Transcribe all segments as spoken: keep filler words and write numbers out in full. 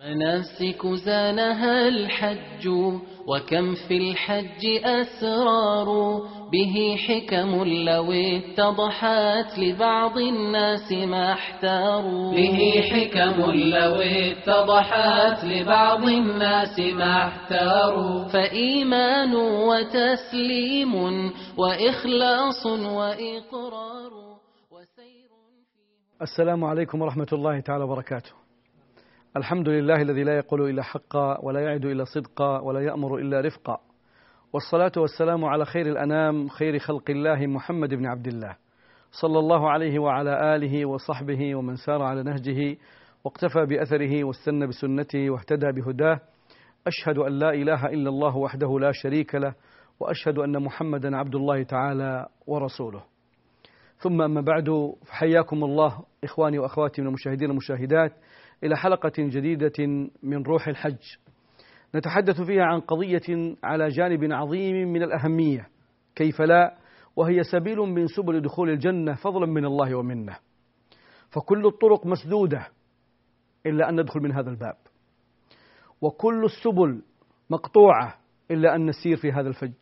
مناسك زانها الحج وكم في الحج أسرار به حكم لو اتضحت لبعض الناس ما احتاروا به حكم لو اتضحت لبعض الناس ما احتاروا فإيمان وتسليم وإخلاص وإقرار وسير فيه. السلام عليكم ورحمة الله تعالى وبركاته. الحمد لله الذي لا يقول إلا حقا ولا يعد إلا صدقا ولا يأمر إلا رفقا، والصلاة والسلام على خير الأنام خير خلق الله محمد بن عبد الله صلى الله عليه وعلى آله وصحبه ومن سار على نهجه واقتفى بأثره واستنى بسنته واهتدى بهداه. أشهد أن لا إله إلا الله وحده لا شريك له، وأشهد أن محمدا عبد الله تعالى ورسوله. ثم أما بعد، فحياكم الله إخواني وأخواتي من المشاهدين والمشاهدات إلى حلقة جديدة من روح الحج، نتحدث فيها عن قضية على جانب عظيم من الأهمية، كيف لا، وهي سبيل من سبل دخول الجنة فضلا من الله ومنه، فكل الطرق مسدودة إلا أن ندخل من هذا الباب، وكل السبل مقطوعة إلا أن نسير في هذا الفج،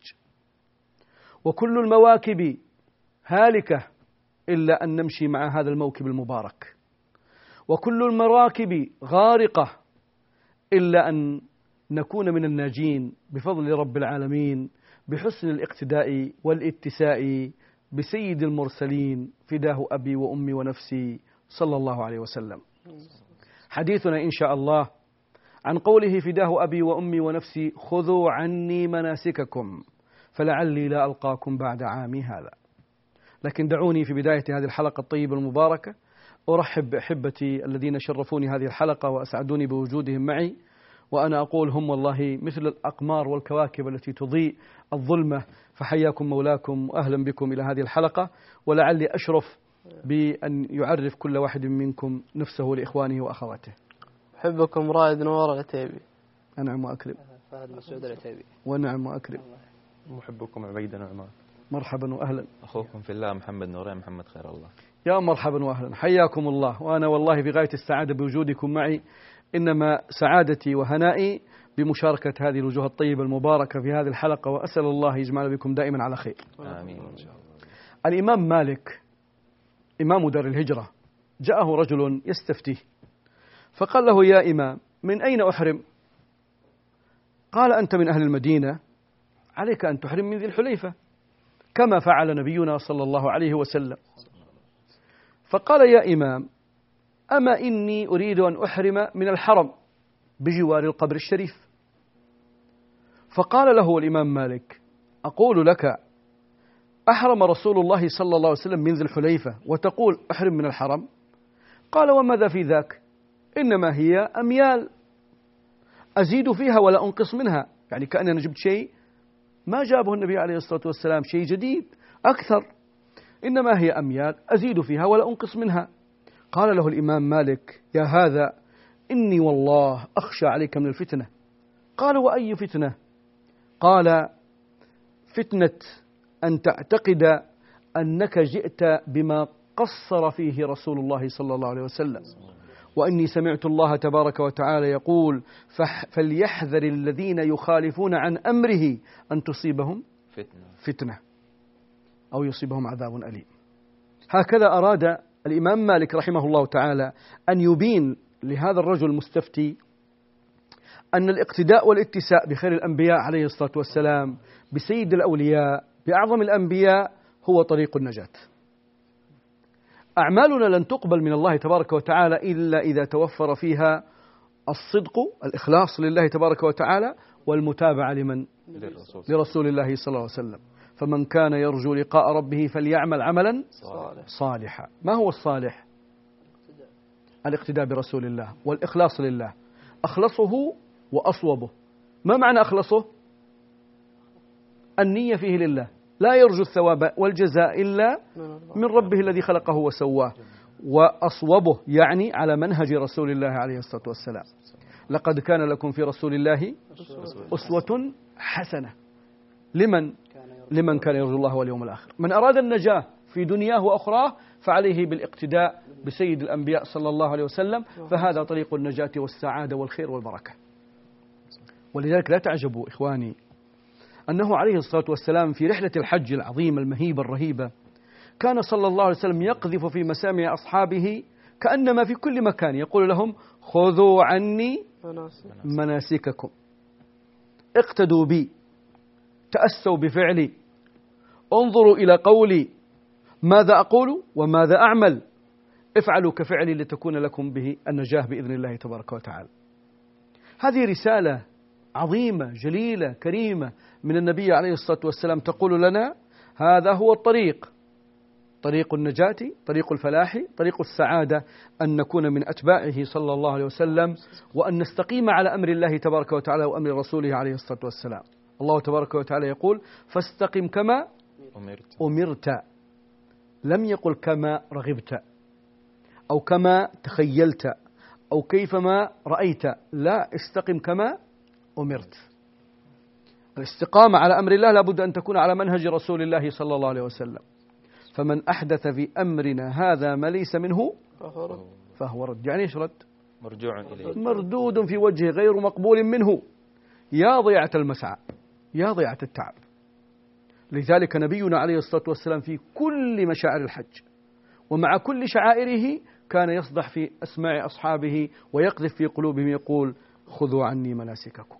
وكل المواكب هالكة إلا أن نمشي مع هذا الموكب المبارك، وكل المراكب غارقة إلا أن نكون من الناجين بفضل رب العالمين بحسن الاقتداء والاتساء بسيد المرسلين فداه أبي وأمي ونفسي صلى الله عليه وسلم. حديثنا إن شاء الله عن قوله فداه أبي وأمي ونفسي خذوا عني مناسككم فلعلي لا ألقاكم بعد عامي هذا. لكن دعوني في بداية هذه الحلقة الطيبة المباركة أرحب بأحبتي الذين شرفوني هذه الحلقة وأسعدوني بوجودهم معي، وأنا أقول هم والله مثل الأقمار والكواكب التي تضيء الظلمة، فحياكم مولاكم وأهلا بكم إلى هذه الحلقة، ولعلي أشرف بأن يعرف كل واحد منكم نفسه لإخوانه وأخواته. أحبكم رائد نوار العتيبي. أنعم وأكرم. فهد مسعود العتيبي. ونعم وأكرم. محبكم عبيد نعمان. مرحبا وأهلا. أخوكم في الله محمد نورين محمد خير الله. يا مرحبا وأهلا، حياكم الله، وأنا والله بغاية السعادة بوجودكم معي، إنما سعادتي وهنائي بمشاركة هذه الوجوه الطيبة المباركة في هذه الحلقة، وأسأل الله يجمعنا بكم دائما على خير. آمين إن شاء الله. الإمام مالك إمام دار الهجرة جاءه رجل يستفتيه فقال له: يا إمام، من أين أحرم؟ قال: أنت من أهل المدينة، عليك أن تحرم من ذي الحليفة كما فعل نبينا صلى الله عليه وسلم. فقال: يا إمام، أما إني أريد أن أحرم من الحرم بجوار القبر الشريف. فقال له الإمام مالك: أقول لك أحرم رسول الله صلى الله عليه وسلم من ذي الحليفة وتقول أحرم من الحرم؟ قال: وماذا في ذاك؟ إنما هي أميال أزيد فيها ولا أنقص منها، يعني كأننا جبت شيء ما جابه النبي عليه الصلاة والسلام، شيء جديد أكثر، إنما هي أميال أزيد فيها ولا أنقص منها. قال له الإمام مالك: يا هذا، إني والله أخشى عليك من الفتنة. قال: وأي فتنة؟ قال: فتنة أن تعتقد أنك جئت بما قصر فيه رسول الله صلى الله عليه وسلم، وإني سمعت الله تبارك وتعالى يقول: فليحذر الذين يخالفون عن أمره أن تصيبهم فتنة فتنة أو يصيبهم عذاب أليم. هكذا أراد الإمام مالك رحمه الله تعالى أن يبين لهذا الرجل المستفتي أن الاقتداء والاتساء بخير الأنبياء عليه الصلاة والسلام، بسيد الأولياء، بأعظم الأنبياء، هو طريق النجاة. أعمالنا لن تقبل من الله تبارك وتعالى إلا إذا توفر فيها الصدق، الإخلاص لله تبارك وتعالى، والمتابعة لمن؟ للرسول. لرسول الله صلى الله عليه وسلم. فمن كان يرجو لقاء ربه فليعمل عملا صالح. صالحا. ما هو الصالح؟ الاقتداء برسول الله والإخلاص لله، أخلصه وأصوبه. ما معنى أخلصه؟ النية فيه لله، لا يرجو الثواب والجزاء إلا من ربه الذي خلقه وسواه. وأصوبه يعني على منهج رسول الله عليه الصلاة والسلام. لقد كان لكم في رسول الله أسوة حسنة لمن لمن كان يرجو الله واليوم الآخر. من أراد النجاة في دنياه وأخراه فعليه بالاقتداء بسيد الأنبياء صلى الله عليه وسلم، فهذا طريق النجاة والسعادة والخير والبركة. ولذلك لا تعجبوا إخواني أنه عليه الصلاة والسلام في رحلة الحج العظيمة المهيبة الرهيبة كان صلى الله عليه وسلم يقذف في مسامع أصحابه كأنما في كل مكان يقول لهم: خذوا عني مناسككم، اقتدوا بي، تأسوا بفعلي، انظروا إلى قولي، ماذا أقول وماذا أعمل، افعلوا كفعلي لتكون لكم به النجاة بإذن الله تبارك وتعالى. هذه رسالة عظيمة جليلة كريمة من النبي عليه الصلاة والسلام تقول لنا: هذا هو الطريق، طريق النجاة، طريق الفلاح، طريق السعادة، أن نكون من أتباعه صلى الله عليه وسلم، وأن نستقيم على أمر الله تبارك وتعالى وأمر رسوله عليه الصلاة والسلام. الله تبارك وتعالى يقول: فاستقم كما أمرت. أمرت، لم يقل كما رغبت أو كما تخيلت أو كيفما رأيت، لا، استقم كما أمرت. الاستقامة على أمر الله لابد أن تكون على منهج رسول الله صلى الله عليه وسلم. فمن أحدث في أمرنا هذا ما ليس منه فهو رد. يعني إيش رد؟ مرجوع إليه، مردود في وجهه، غير مقبول منه. يا ضيعة المسعى، يا ضيعة التعب. لذلك نبينا عليه الصلاة والسلام في كل مشاعر الحج ومع كل شعائره كان يصدح في أسماع أصحابه ويقذف في قلوبهم يقول: خذوا عني مناسككم.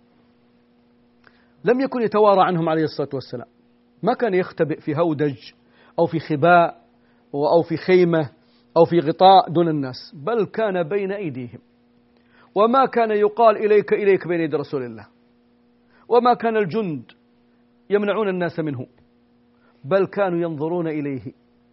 لم يكن يتوارى عنهم عليه الصلاة والسلام، ما كان يختبئ في هودج أو في خباء أو في خيمة أو في غطاء دون الناس، بل كان بين أيديهم. وما كان يقال إليك إليك بين يدي رسول الله، وما كان الجند يمنعون الناس منه، بل كانوا ينظرون إليه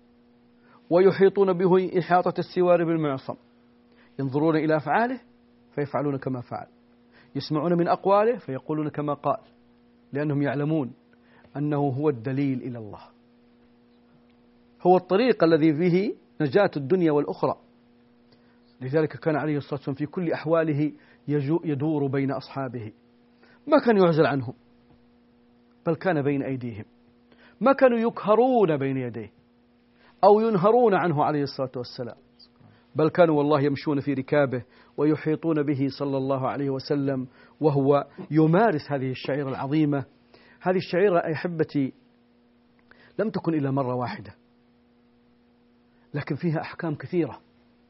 ويحيطون به إحاطة السوار بالمعصم، ينظرون إلى أفعاله فيفعلون كما فعل، يسمعون من أقواله فيقولون كما قال، لأنهم يعلمون أنه هو الدليل إلى الله، هو الطريق الذي فيه نجاة الدنيا والأخرى. لذلك كان عليه الصلاة والسلام في كل أحواله يدور بين أصحابه، ما كان يعزل عنهم، بل كان بين أيديهم، ما كانوا يكهرون بين يديه أو ينهرون عنه عليه الصلاة والسلام، بل كانوا والله يمشون في ركابه ويحيطون به صلى الله عليه وسلم وهو يمارس هذه الشعيرة العظيمة. هذه الشعيرة أي أحبتي لم تكن إلا مرة واحدة، لكن فيها أحكام كثيرة،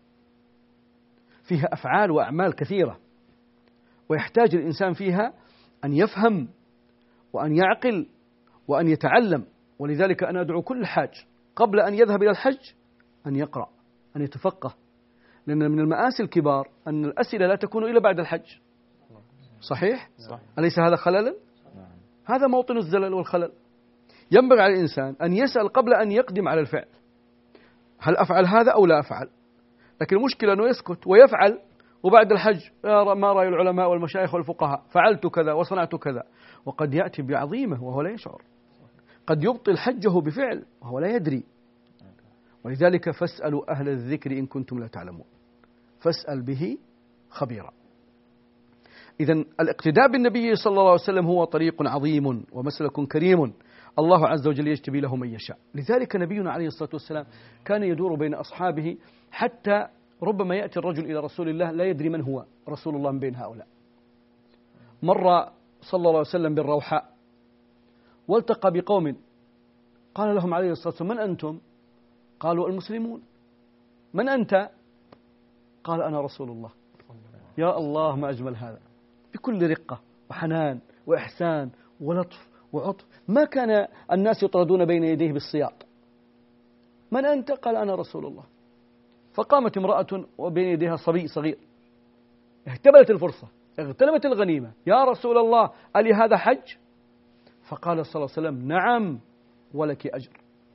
فيها أفعال وأعمال كثيرة، ويحتاج الإنسان فيها أن يفهم وأن يعقل وأن يتعلم. ولذلك أنا أدعو كل حاج قبل أن يذهب إلى الحج أن يقرأ، أن يتفقه، لأن من المآسي الكبار أن الأسئلة لا تكون إلا بعد الحج. صحيح؟ صح. أليس هذا خللا؟ هذا موطن الزلل والخلل. ينبغي على الإنسان أن يسأل قبل أن يقدم على الفعل، هل أفعل هذا أو لا أفعل؟ لكن المشكلة أنه يسكت ويفعل، وبعد الحج ما رأي العلماء والمشايخ والفقهاء، فعلت كذا وصنعت كذا، وقد يأتي بعظيمة وهو لا يشعر، قد يبطل حجه بفعل وهو لا يدري. ولذلك فاسألوا أهل الذكر إن كنتم لا تعلمون، فاسأل به خبيرا. إذن الاقتداء بالنبي صلى الله عليه وسلم هو طريق عظيم ومسلك كريم الله عز وجل يجتبي له من يشاء. لذلك نبينا عليه الصلاة والسلام كان يدور بين أصحابه، حتى ربما يأتي الرجل إلى رسول الله لا يدري من هو رسول الله من بين هؤلاء. مر صلى الله عليه وسلم بالروحاء والتقى بقوم، قال لهم عليه الصلاة والسلام: من أنتم؟ قالوا: المسلمون. من أنت؟ قال: أنا رسول الله. يا الله ما أجمل هذا، بكل رقة وحنان وإحسان ولطف وعطف. ما كان الناس يطردون بين يديه بالسياط. من أنت؟ قال: أنا رسول الله. فقامت امرأة وبين يديها صبي صغير، اهتبلت الفرصة، اغتنمت الغنيمة: يا رسول الله ألي هذا حج؟ فقال صلى الله عليه وسلم: نعم ولك أجر.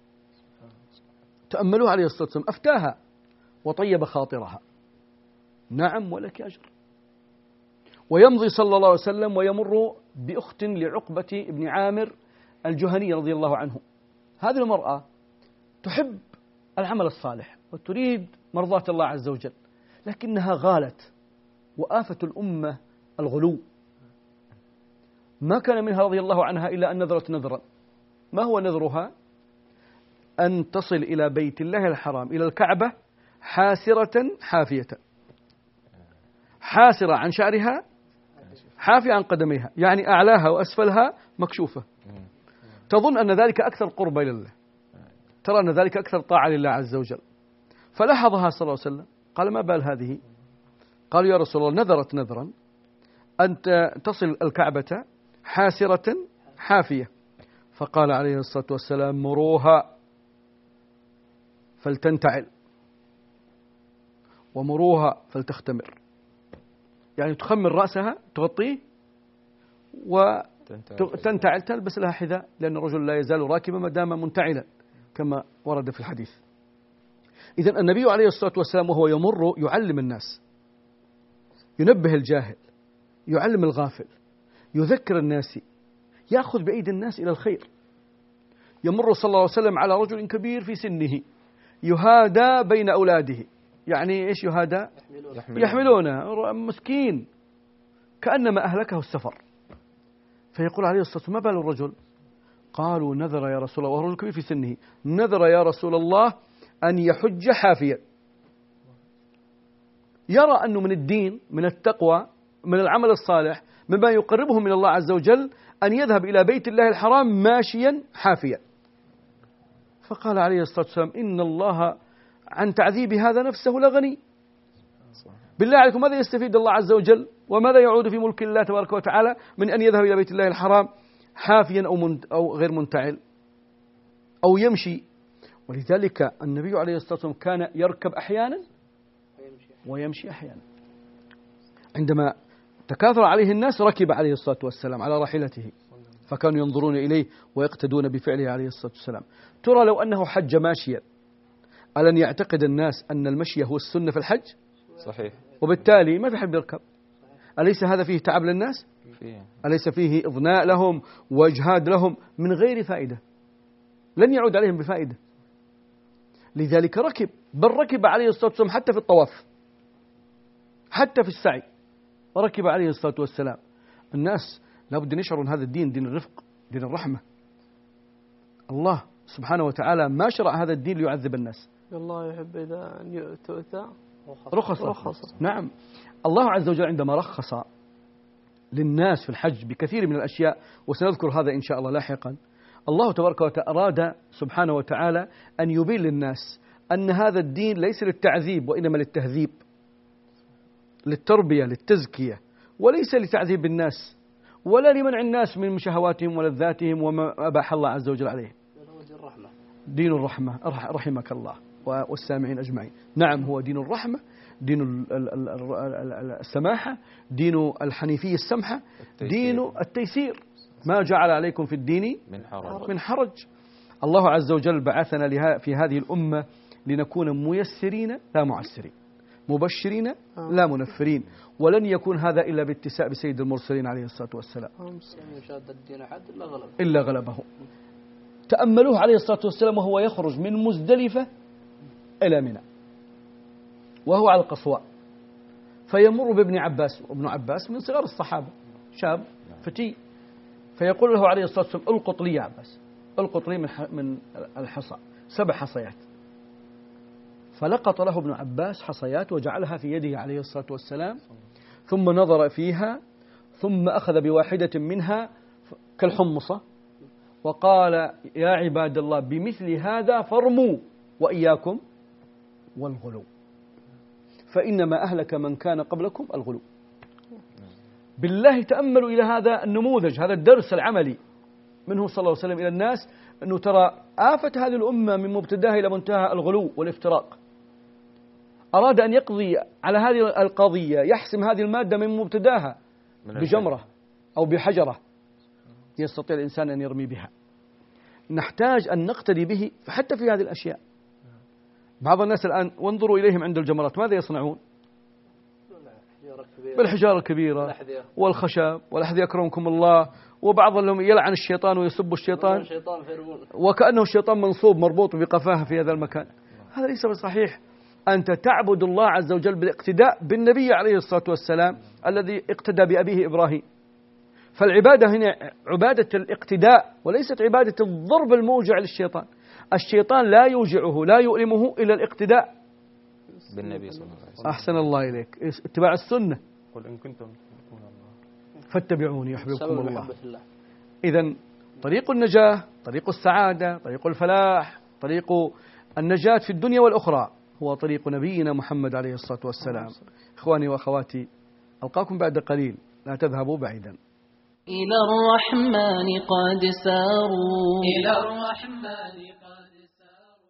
تأملوا عليه الصلاة والسلام، أفتاها وطيب خاطرها، نعم ولك أجر. ويمضي صلى الله عليه وسلم ويمر بأخت لعقبة بن عامر الجهني رضي الله عنه. هذه المرأة تحب العمل الصالح وتريد مرضاة الله عز وجل، لكنها غالت، وآفة الأمة الغلو. ما كان منها رضي الله عنها إلا أن نذرت نذرا. ما هو نذرها؟ أن تصل إلى بيت الله الحرام إلى الكعبة حاسرة حافية، حاسرة عن شعرها حافية عن قدميها، يعني أعلاها وأسفلها مكشوفة، تظن أن ذلك أكثر قربة لله، ترى أن ذلك أكثر طاعة لله عز وجل. فلاحظها صلى الله عليه وسلم قال: ما بال هذه؟ قالوا: يا رسول الله نذرت نذرا أن تصل الكعبة حاسرة حافية. فقال عليه الصلاة والسلام: مروها فلتنتعل ومروها فلتختمر، يعني تخمر رأسها تغطيه وتنتعل، تلبس لها حذاء، لأن الرجل لا يزال راكبا ما دام منتعلا كما ورد في الحديث. إذن النبي عليه الصلاة والسلام وهو يمر يعلم الناس، ينبه الجاهل، يعلم الغافل، يذكر الناس، يأخذ بأيدي الناس إلى الخير. يمر صلى الله عليه وسلم على رجل كبير في سنه يهادى بين أولاده، يعني إيش يهادى؟ يحملونه، مسكين كأنما أهلكه السفر. فيقول عليه الصلاة والسلام: ما بال الرجل؟ قالوا: نذر يا رسول الله، وهو رجل كبير في سنه، نذر يا رسول الله أن يحج حافيا. يرى أنه من الدين، من التقوى، من العمل الصالح، مما يقربه من الله عز وجل أن يذهب إلى بيت الله الحرام ماشيا حافيا. فقال عليه الصلاة والسلام: إن الله عن تعذيب هذا نفسه لغني. بالله عليكم ماذا يستفيد الله عز وجل وماذا يعود في ملك الله تبارك وتعالى من أن يذهب إلى بيت الله الحرام حافيا أو, من أو غير منتعل أو يمشي؟ ولذلك النبي عليه الصلاة والسلام كان يركب أحيانا ويمشي أحيانا. عندما تكاثر عليه الناس ركب عليه الصلاة والسلام على راحلته، فكانوا ينظرون إليه ويقتدون بفعله عليه الصلاة والسلام. ترى لو أنه حج ماشيا ألن يعتقد الناس أن المشي هو السنة في الحج؟ صحيح. وبالتالي ما في حد يركب. أليس هذا فيه تعب للناس؟ فيه. أليس فيه إضناء لهم وإجهاد لهم من غير فائدة؟ لن يعود عليهم بفائدة. لذلك ركب، بل ركب عليه الصلاة والسلام حتى في الطواف، حتى في السعي ركب عليه الصلاة والسلام. الناس لابد أن يشعروا أن هذا الدين دين الرفق، دين الرحمة. الله سبحانه وتعالى ما شرع هذا الدين ليعذب الناس. الله يحب إذا أن تؤتى رخص. رخص. نعم، الله عز وجل عندما رخص للناس في الحج بكثير من الأشياء، وسنذكر هذا إن شاء الله لاحقا، الله تبارك وتعالى أراد سبحانه وتعالى أن يبين للناس أن هذا الدين ليس للتعذيب وإنما للتهذيب، للتربية، للتزكية، وليس لتعذيب الناس ولا لمنع الناس من شهواتهم ولذاتهم وما أباح الله عز وجل عليه. دين الرحمة رحمك الله والسامعين أجمعين. نعم، هو دين الرحمة، دين السماحة، دين الحنيفية السمحة، دين التيسير. ما جعل عليكم في الدين من حرج. من حرج. الله عز وجل بعثنا في هذه الأمة لنكون ميسرين لا معسرين، مبشرين لا منفرين، ولن يكون هذا إلا باتساء بسيد المرسلين عليه الصلاة والسلام إلا غلبه. تأملوه عليه الصلاة والسلام وهو يخرج من مزدلفة إلى منى وهو على القصواء، فيمر بابن عباس، وابن عباس من صغار الصحابة، شاب فتي، فيقول له عليه الصلاة والسلام: القط لي يا عباس، القط لي من الحصى سبع حصيات. فلقط له ابن عباس حصيات وجعلها في يده عليه الصلاة والسلام، ثم نظر فيها، ثم أخذ بواحدة منها كالحمصة وقال: يا عباد الله بمثل هذا فرموا وإياكم والغلو، فإنما أهلك من كان قبلكم الغلو. بالله تأملوا إلى هذا النموذج، هذا الدرس العملي منه صلى الله عليه وسلم إلى الناس، أنه ترى آفة هذه الأمة من مبتداها إلى منتهى الغلو والافتراق. أراد أن يقضي على هذه القضية، يحسم هذه المادة من مبتداها بجمرة أو بحجرة يستطيع الإنسان أن يرمي بها. نحتاج أن نقتدي به حتى في هذه الأشياء. بعض الناس الآن وانظروا إليهم عند الجمرات ماذا يصنعون؟ بالحجارة الكبيرة والخشب والأحذية أكرمكم الله، وبعضهم يلعن الشيطان ويسب الشيطان وكأنه الشيطان منصوب مربوط بقفاه في هذا المكان. هذا ليس بصحيح. أنت تعبد الله عز وجل بالاقتداء بالنبي عليه الصلاة والسلام الذي اقتدى بأبيه إبراهيم. فالعبادة هنا عبادة الاقتداء وليست عبادة الضرب الموجع للشيطان. الشيطان لا يوجعه لا يؤلمه إلا الاقتداء بالنبي صلى الله عليه وسلم. أحسن الله إليك، اتباع السنة. قل إن كنتم تحبون الله فاتبعوني يحببكم الله. الله. إذن طريق النجاة، طريق السعادة، طريق الفلاح، طريق النجاة في الدنيا والأخرى هو طريق نبينا محمد عليه الصلاة والسلام. إخواني وأخواتي، ألقاكم بعد قليل، لا تذهبوا بعيدا. إلى الرحمن قد ساروا، إلى الرحمن قد ساروا.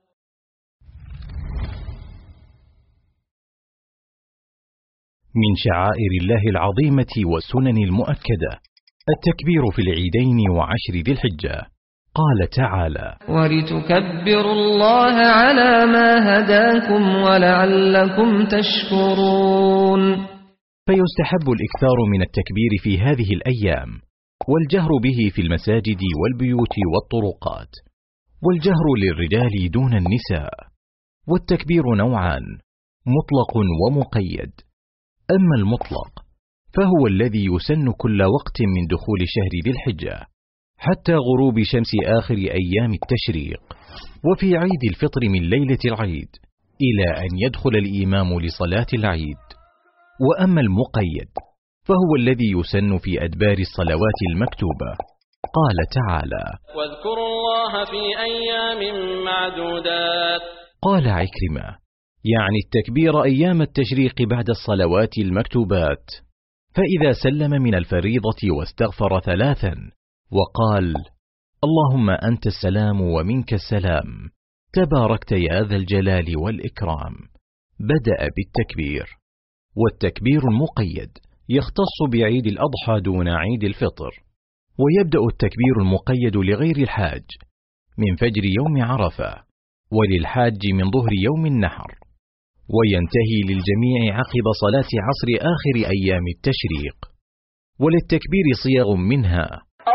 من شعائر الله العظيمة والسنن المؤكدة التكبير في العيدين وعشر ذي الحجة. قال تعالى: ولتكبروا الله على ما هداكم ولعلكم تشكرون. فيستحب الإكثار من التكبير في هذه الأيام، والجهر به في المساجد والبيوت والطرقات، والجهر للرجال دون النساء. والتكبير نوعان: مطلق ومقيد. أما المطلق فهو الذي يسن كل وقت من دخول شهر ذي الحجة حتى غروب شمس آخر أيام التشريق، وفي عيد الفطر من ليلة العيد إلى أن يدخل الإمام لصلاة العيد. وأما المقيد فهو الذي يسن في أدبار الصلوات المكتوبة. قال تعالى: واذكروا الله في أيام معدودات. قال عكرمة: يعني التكبير أيام التشريق بعد الصلوات المكتوبات. فإذا سلم من الفريضة واستغفر ثلاثا وقال: اللهم أنت السلام ومنك السلام تباركت يا ذا الجلال والإكرام، بدأ بالتكبير. والتكبير المقيد يختص بعيد الأضحى دون عيد الفطر. ويبدأ التكبير المقيد لغير الحاج من فجر يوم عرفة، وللحاج من ظهر يوم النحر، وينتهي للجميع عقب صلاة عصر آخر أيام التشريق. وللتكبير صيغ منها: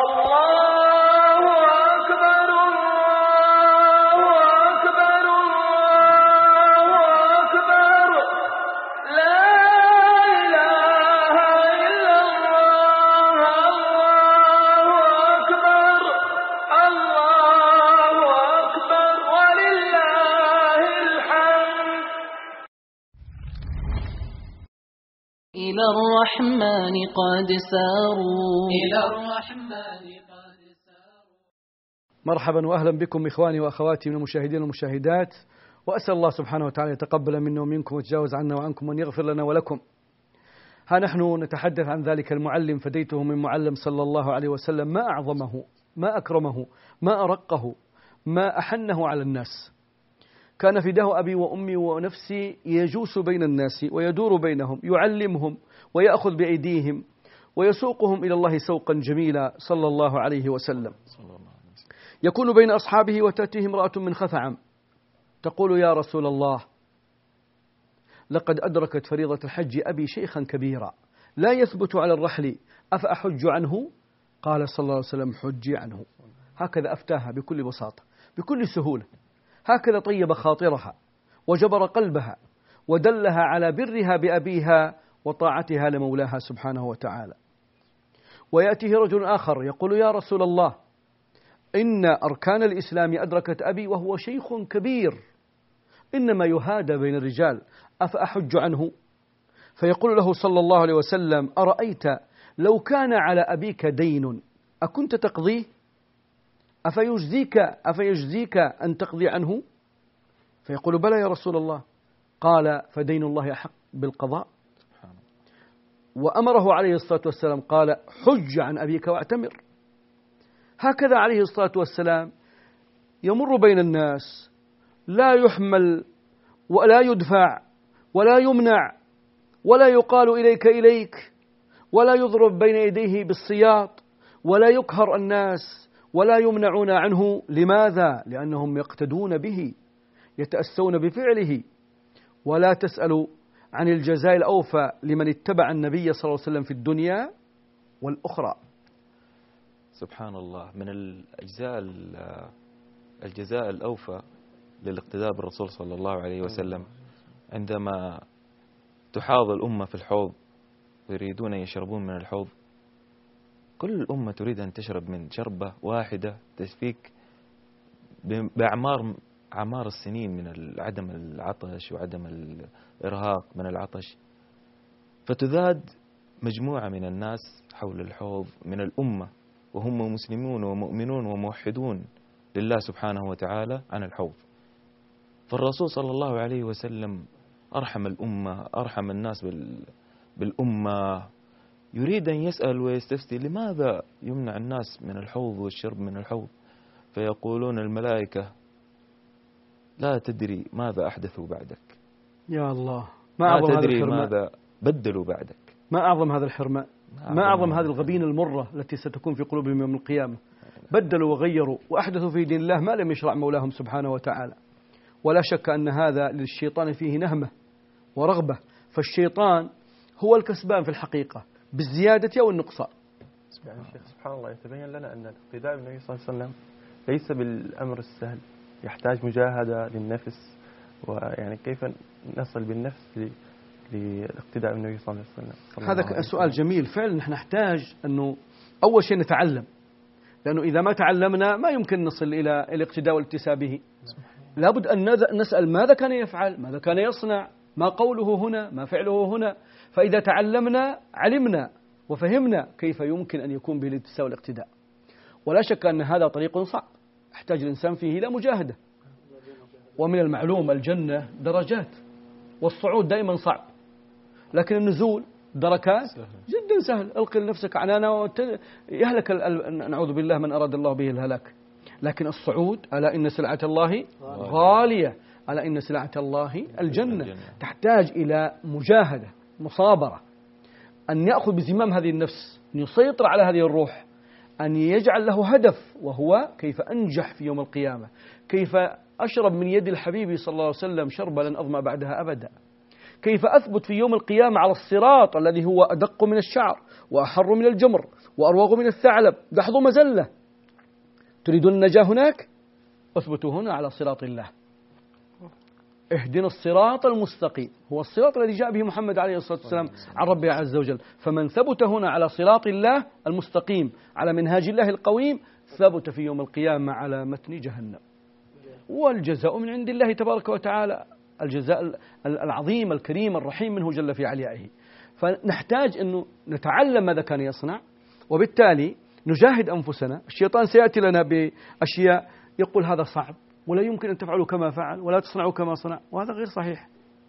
إلى الرحمن قد ساروا، إلى الرحمن قد ساروا. مرحبا وأهلا بكم إخواني وأخواتي من المشاهدين والمشاهدات، وأسأل الله سبحانه وتعالى يتقبل منا ومنكم ويتجاوز عنا وعنكم وأن يغفر لنا ولكم. ها نحن نتحدث عن ذلك المعلم فديته من معلم صلى الله عليه وسلم، ما أعظمه، ما أكرمه، ما أرقه، ما أحنه على الناس. كان فداه أبي وأمي ونفسي يجوس بين الناس ويدور بينهم، يعلمهم ويأخذ بأيديهم ويسوقهم إلى الله سوقا جميلا صلى الله عليه وسلم. يكون بين أصحابه وتأتيه امرأة من خثعم تقول: يا رسول الله، لقد أدركت فريضة الحج أبي شيخا كبيرا لا يثبت على الرحل، أفأحج عنه؟ قال صلى الله عليه وسلم: حجي عنه. هكذا أفتاها بكل بساطة بكل سهولة، هكذا طيب خاطرها وجبر قلبها ودلها على برها بأبيها وطاعتها لمولاها سبحانه وتعالى. ويأتيه رجل آخر يقول: يا رسول الله، إن أركان الإسلام أدركت أبي وهو شيخ كبير، إنما يهادى بين الرجال، أفأحج عنه؟ فيقول له صلى الله عليه وسلم: أرأيت لو كان على أبيك دين أكنت تقضيه؟ أفيجزيك, أفيجزيك أن تقضي عنه؟ فيقول: بلى يا رسول الله. قال: فدين الله أحق بالقضاء. وأمره عليه الصلاة والسلام قال: حج عن أبيك واعتمر. هكذا عليه الصلاة والسلام يمر بين الناس، لا يحمل ولا يدفع ولا يمنع ولا يقال إليك إليك، ولا يضرب بين يديه بالسياط، ولا يقهر الناس ولا يمنعون عنه. لماذا؟ لأنهم يقتدون به، يتأسون بفعله. ولا تسألوا عن الجزاء الأوفى لمن اتبع النبي صلى الله عليه وسلم في الدنيا والأخرى. سبحان الله. من الأجزاء الجزاء الأوفى للاقتداء بالرسول صلى الله عليه وسلم عندما تحاض الأمة في الحوض ويريدون يشربون من الحوض، كل الأمة تريد أن تشرب من شربة واحدة تسفيك بأعمار أعمار السنين من عدم العطش وعدم الإرهاق من العطش، فتذاد مجموعة من الناس حول الحوض من الأمة وهم مسلمون ومؤمنون وموحدون لله سبحانه وتعالى عن الحوض. فالرسول صلى الله عليه وسلم أرحم الأمة، أرحم الناس بالأمة، يريد أن يسأل ويستفتي لماذا يمنع الناس من الحوض والشرب من الحوض، فيقولون الملائكة لا تدري ماذا أحدثوا بعدك، يا الله، ما, ما أعظم تدري هذا الحرمان، ماذا بدلوا بعدك، ما أعظم هذا الحرمان، ما أعظم هذه الغبين المرة التي ستكون في قلوبهم يوم القيامة. بدلوا وغيروا وأحدثوا في دين الله ما لم يشرع مولاهم سبحانه وتعالى. ولا شك أن هذا للشيطان فيه نهمة ورغبة، فالشيطان هو الكسبان في الحقيقة بالزيادة أو النقصان. يعني الشيخ سبحان الله يتبين لنا أن الاقتداء بالنبي صلى الله عليه وسلم ليس بالأمر السهل، يحتاج مجاهدة للنفس، ويعني كيف نصل بالنفس للاقتداء بالنبي صلى الله عليه وسلم. هذا سؤال جميل فعلا. نحن نحتاج أنه أول شيء نتعلم، لأنه إذا ما تعلمنا ما يمكن نصل إلى الاقتداء والاتساع به. لابد أن نسأل ماذا كان يفعل، ماذا كان يصنع، ما قوله هنا، ما فعله هنا. فإذا تعلمنا علمنا وفهمنا كيف يمكن أن يكون به الاتساع والاقتداء. ولا شك أن هذا طريق صعب يحتاج الإنسان فيه إلى مجاهدة. ومن المعلوم الجنة درجات، والصعود دائما صعب، لكن النزول دركات جدا سهل. ألقي لنفسك عنانا يهلك نعوذ بالله من أراد الله به الهلاك. لكن الصعود ألا إن سلعة الله غالية، ألا إن سلعة الله الجنة. تحتاج إلى مجاهدة، مصابرة، أن يأخذ بزمام هذه النفس، أن يسيطر على هذه الروح، أن يجعل له هدف، وهو كيف أنجح في يوم القيامة، كيف أشرب من يد الحبيب صلى الله عليه وسلم شربة لن أظمأ بعدها أبدا، كيف أثبت في يوم القيامة على الصراط الذي هو أدق من الشعر وأحر من الجمر وأروغ من الثعلب دحض مزلة. تريدون النجاة هناك؟ أثبتوا هنا على صراط الله. اهدنا الصراط المستقيم، هو الصراط الذي جاء به محمد عليه الصلاة والسلام عن ربه عز وجل. فمن ثبت هنا على صراط الله المستقيم على منهاج الله القويم ثبت في يوم القيامة على متن جهنم. والجزاء من عند الله تبارك وتعالى، الجزاء العظيم الكريم الرحيم منه جل في عليائه. فنحتاج أنه نتعلم ماذا كان يصنع، وبالتالي نجاهد أنفسنا. الشيطان سيأتي لنا بأشياء يقول هذا صعب ولا يمكن أن تفعلوا كما فعل ولا تصنعوا كما صنع، وهذا غير صحيح.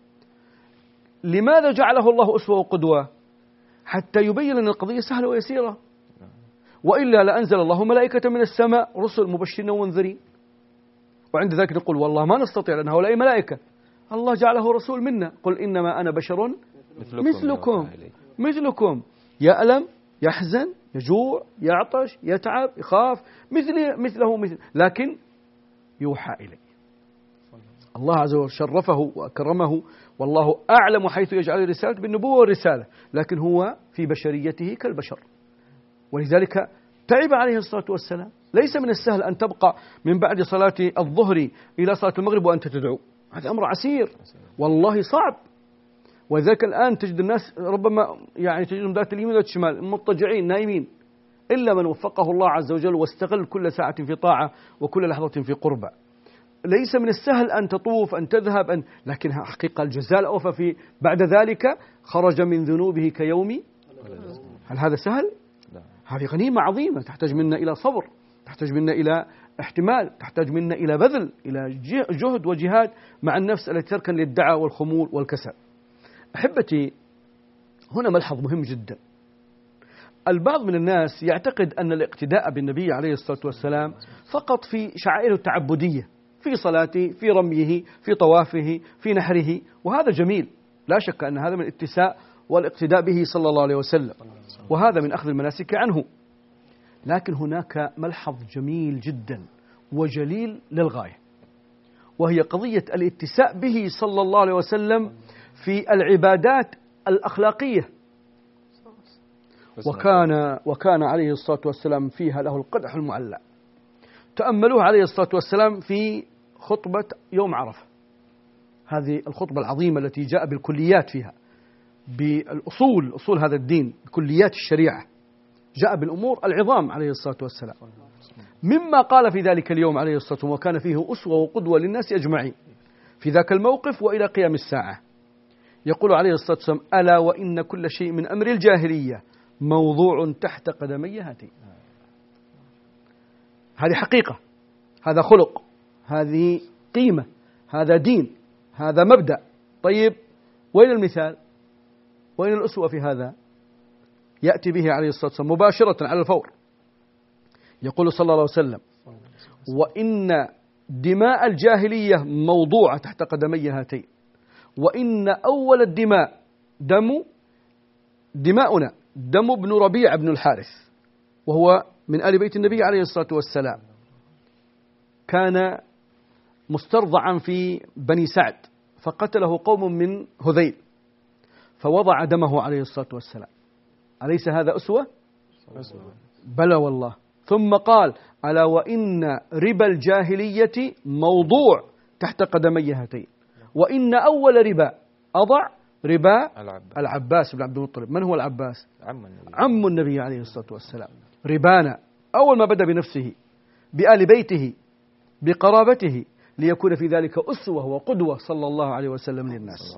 لماذا جعله الله أسوة وقدوة؟ حتى يبين لنا القضية سهلة ويسيرة، وإلا لأنزل الله ملائكة من السماء رسل مبشرين ومنذرين، وعند ذلك نقول والله ما نستطيع لأن هؤلاء ملائكة. الله جعله رسول منا، قل إنما أنا بشر مثلكم مثلكم, مثلكم يألم يحزن يجوع يعطش يتعب يخاف مثله مثله مثل، لكن يوحى إليه. الله عز وجل شرفه وأكرمه، والله أعلم حيث يجعل الرسالة بالنبوة والرسالة، لكن هو في بشريته كالبشر. ولذلك تعب عليه الصلاة والسلام. ليس من السهل أن تبقى من بعد صلاة الظهر إلى صلاة المغرب وأنت تدعو، هذا أمر عسير والله صعب. وذلك الآن تجد الناس ربما يعني تجدهم ذات اليمين وذات الشمال مضطجعين نائمين، إلا من وفقه الله عز وجل واستغل كل ساعة في طاعة وكل لحظة في قربة. ليس من السهل أن تطوف أن تذهب أن، لكن حقيقة الجزاء الأوفى في بعد ذلك خرج من ذنوبه كيوم. هل هذا سهل؟ هذه غنيمة عظيمة تحتاج منا إلى صبر، تحتاج منا إلى احتمال، تحتاج منا إلى بذل، إلى جهد وجهاد مع النفس التي تركن للدعاء والخمول والكسل. أحبتي، هنا ملحظ مهم جدا. البعض من الناس يعتقد أن الاقتداء بالنبي عليه الصلاة والسلام فقط في شعائره التعبدية، في صلاته، في رميه، في طوافه، في نحره، وهذا جميل، لا شك أن هذا من الاتساع والاقتداء به صلى الله عليه وسلم، وهذا من أخذ المناسك عنه. لكن هناك ملحظ جميل جدا وجليل للغاية، وهي قضية الاتساء به صلى الله عليه وسلم في العبادات الأخلاقية. وكان وكان عليه الصلاة والسلام فيها له القدح المعلى. تأملوه عليه الصلاة والسلام في خطبة يوم عرفة، هذه الخطبة العظيمة التي جاء بالكليات فيها، بالأصول أصول هذا الدين، بكليات الشريعة، جاء بالأمور العظام عليه الصلاة والسلام. مما قال في ذلك اليوم عليه الصلاة والسلام وكان فيه أسوة وقدوة للناس أجمعين في ذاك الموقف وإلى قيام الساعة. يقول عليه الصلاة والسلام: ألا وإن كل شيء من أمر الجاهلية موضوع تحت قدمي هاتين. هذه حقيقة، هذا خلق، هذه قيمة، هذا دين، هذا مبدأ. طيب وين المثال؟ وين الأسوة في هذا؟ يأتي به عليه الصلاة والسلام مباشرة على الفور. يقول صلى الله عليه وسلم: وإن دماء الجاهلية موضوعة تحت قدمي هاتين، وإن أول الدماء دم دماؤنا دم ابن ربيع بن الحارث، وهو من آل بيت النبي عليه الصلاة والسلام، كان مسترضعا في بني سعد فقتله قوم من هذيل فوضع دمه عليه الصلاة والسلام. أليس هذا أسوة؟ بلى والله. ثم قال: ألا وإن ربا الجاهلية موضوع تحت قدمي هاتين، وإن أول ربا أضع ربا العباس بن عبد المطلب. من هو العباس؟ عم النبي, عم النبي عليه الصلاة والسلام. ربانا أول ما بدأ بنفسه، بآل بيته، بقرابته، ليكون في ذلك أسوة وقدوة صلى الله عليه وسلم للناس.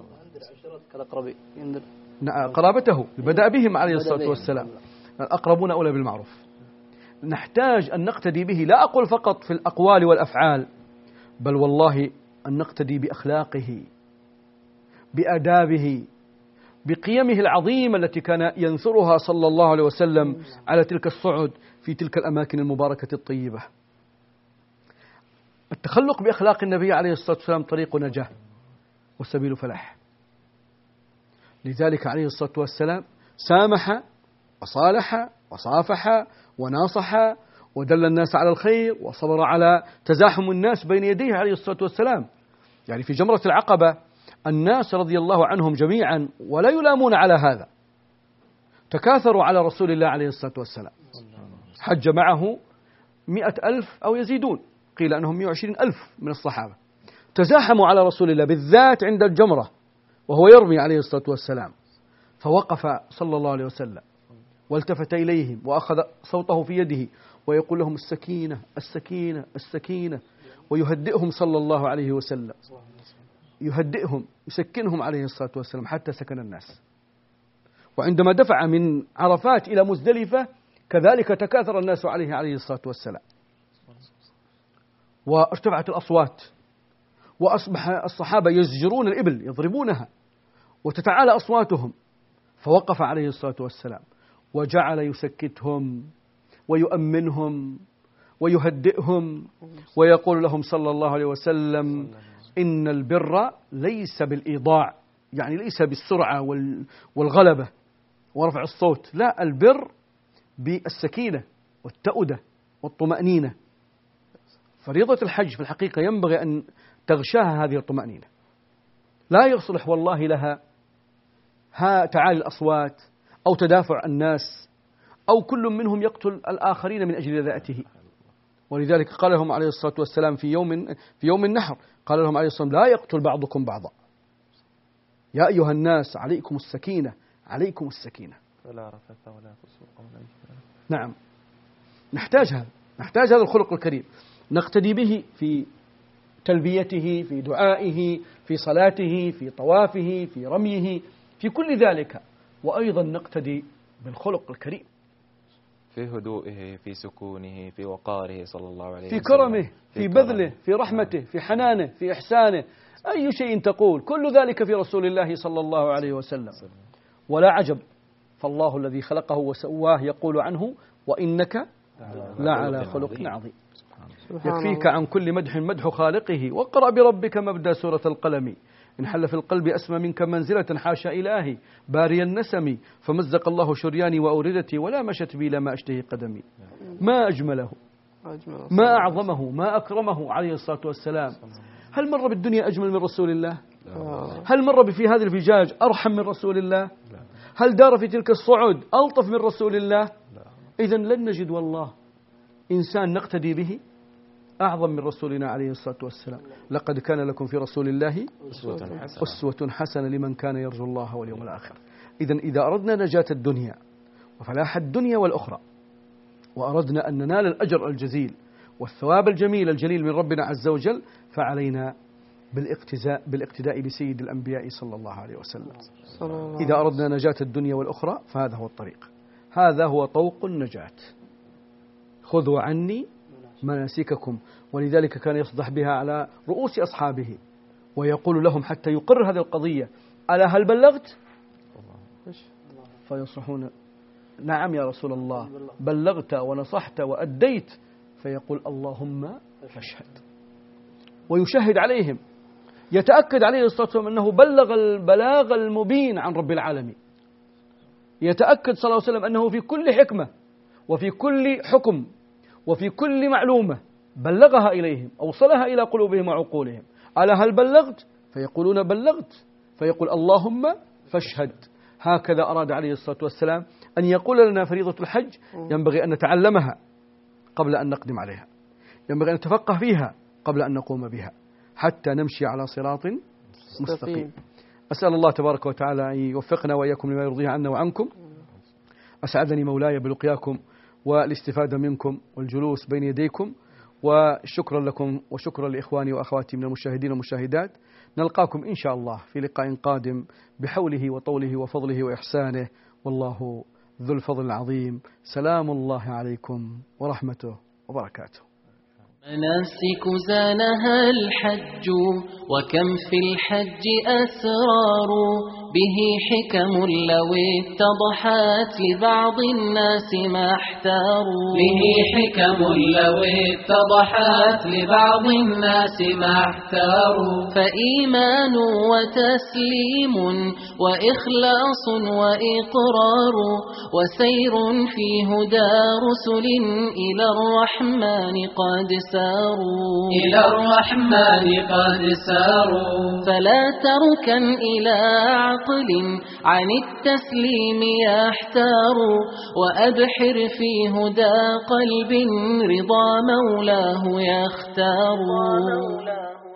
قرابته بدأ بهم عليه الصلاة والسلام. الأقربون أولى بالمعروف. نحتاج أن نقتدي به، لا أقول فقط في الأقوال والأفعال، بل والله أن نقتدي بأخلاقه، بآدابه، بقيمه العظيمة التي كان ينثرها صلى الله عليه وسلم على تلك الصعد في تلك الأماكن المباركة الطيبة. التخلق بأخلاق النبي عليه الصلاة والسلام طريق نجاة وسبيل فلاح. لذلك عليه الصلاة والسلام سامح وصالح وصافح وناصح ودل الناس على الخير وصبر على تزاحم الناس بين يديه عليه الصلاة والسلام. يعني في جمرة العقبة الناس رضي الله عنهم جميعا ولا يلامون على هذا، تكاثروا على رسول الله عليه الصلاة والسلام. حج معه مئة ألف أو يزيدون، قيل أنهم مئة وعشرين ألف من الصحابة، تزاحموا على رسول الله بالذات عند الجمرة وهو يرمي عليه الصلاة والسلام، فوقف صلى الله عليه وسلم والتفت إليهم وأخذ صوته في يده ويقول لهم: السكينة السكينة السكينة، ويهدئهم صلى الله عليه وسلم، يهدئهم يسكنهم عليه الصلاة والسلام حتى سكن الناس. وعندما دفع من عرفات إلى مزدلفة كذلك تكاثر الناس عليه عليه الصلاة والسلام، وارتفعت الأصوات، وأصبح الصحابة يزجرون الإبل يضربونها وتتعالى أصواتهم، فوقف عليه الصلاة والسلام وجعل يسكتهم ويؤمنهم ويهدئهم ويقول لهم صلى الله عليه وسلم: إن البر ليس بالإيضاع، يعني ليس بالسرعة والغلبة ورفع الصوت، لا، البر بالسكينة والتأدة والطمأنينة. فريضة الحج في الحقيقة ينبغي أن تغشاها هذه الطمأنينة، لا يصلح والله لها ها تعالي الأصوات أو تدافع الناس أو كل منهم يقتل الآخرين من أجل ذاته. ولذلك قال لهم عليه الصلاة والسلام في يوم في يوم النحر، قال لهم عليه الصلاة والسلام: لا يقتل بعضكم بعضا، يا أيها الناس عليكم السكينة، عليكم السكينة. فلا رفث ولا فسوق ولا جدال. نعم، نحتاج هذا، نحتاج هذا الخلق الكريم، نقتدي به في تلبيته، في دعائه، في صلاته، في طوافه، في رميه، في كل ذلك. وأيضا نقتدي بالخلق الكريم في هدوئه، في سكونه، في وقاره صلى الله عليه وسلم، في كرمه، في بذله، في رحمته، في حنانه، في إحسانه، أي شيء تقول كل ذلك في رسول الله صلى الله عليه وسلم. ولا عجب، فالله الذي خلقه وسواه يقول عنه: وإنك لعلى خلق عظيم. يكفيك عن كل مدح مدح خالقه، واقرأ بربك مبدأ سورة القلم، إن حل في القلب أسمى منك منزلة، حاشا إلهي باري النسم، فمزق الله شرياني وأوردتي، ولا مشت بي لما أشتهي قدمي. ما أجمله، ما أعظمه، ما أكرمه عليه الصلاة والسلام. هل مر بالدنيا أجمل من رسول الله؟ هل مر في هذه الفجاج أرحم من رسول الله؟ هل دار في تلك الصعود ألطف من رسول الله؟ إذن لن نجد والله إنسان نقتدي به أعظم من رسولنا عليه الصلاة والسلام. لقد كان لكم في رسول الله أسوة حسنة لمن كان يرجو الله واليوم الآخر. إذن إذا أردنا نجاة الدنيا وفلاح الدنيا والأخرى، وأردنا أن ننال الأجر الجزيل والثواب الجميل الجليل من ربنا عز وجل، فعلينا بالاقتداء بالاقتداء بسيد الأنبياء صلى الله عليه وسلم. إذا أردنا نجاة الدنيا والأخرى فهذا هو الطريق، هذا هو طوق النجاة. خذوا عني مناسككم، ولذلك كان يصدح بها على رؤوس أصحابه ويقول لهم حتى يقر هذه القضية: ألا هل بلغت؟ فيصرحون: نعم يا رسول الله، بلغت ونصحت وأديت. فيقول: اللهم فاشهد، ويشهد عليهم، يتأكد عليه الصلاة والسلام أنه بلغ البلاغ المبين عن رب العالمين، يتأكد صلى الله عليه وسلم أنه في كل حكمة وفي كل حكم وفي كل معلومة بلغها إليهم، أوصلها إلى قلوبهم وعقولهم. ألا هل بلغت؟ فيقولون: بلغت. فيقول: اللهم فاشهد. هكذا أراد عليه الصلاة والسلام أن يقول لنا فريضة الحج ينبغي أن نتعلمها قبل أن نقدم عليها، ينبغي أن نتفقه فيها قبل أن نقوم بها، حتى نمشي على صراط مستقيم. أسأل الله تبارك وتعالى أن يوفقنا وإياكم لما يرضيه عنا وعنكم. أسعدني مولاي بلقياكم والاستفادة منكم والجلوس بين يديكم، وشكرا لكم وشكرا لإخواني وأخواتي من المشاهدين والمشاهدات. نلقاكم إن شاء الله في لقاء قادم بحوله وطوله وفضله وإحسانه، والله ذو الفضل العظيم. سلام الله عليكم ورحمته وبركاته. مناسك زانها الحج، وكم في الحج أسرار، به حكم لو اتضحت لبعض الناس ما احتاروا، به حكم لو اتضحت لبعض الناس ما احتاروا. فإيمان وتسليم وإخلاص وإقرار، وسير في هدى رسل إلى الرحمن قد ساروا، إلى الرحمن قد ساروا. فلا تركن إلى عقل عن التسليم يحتار، وأبحر في هدى قلب رضا مولاه يختار.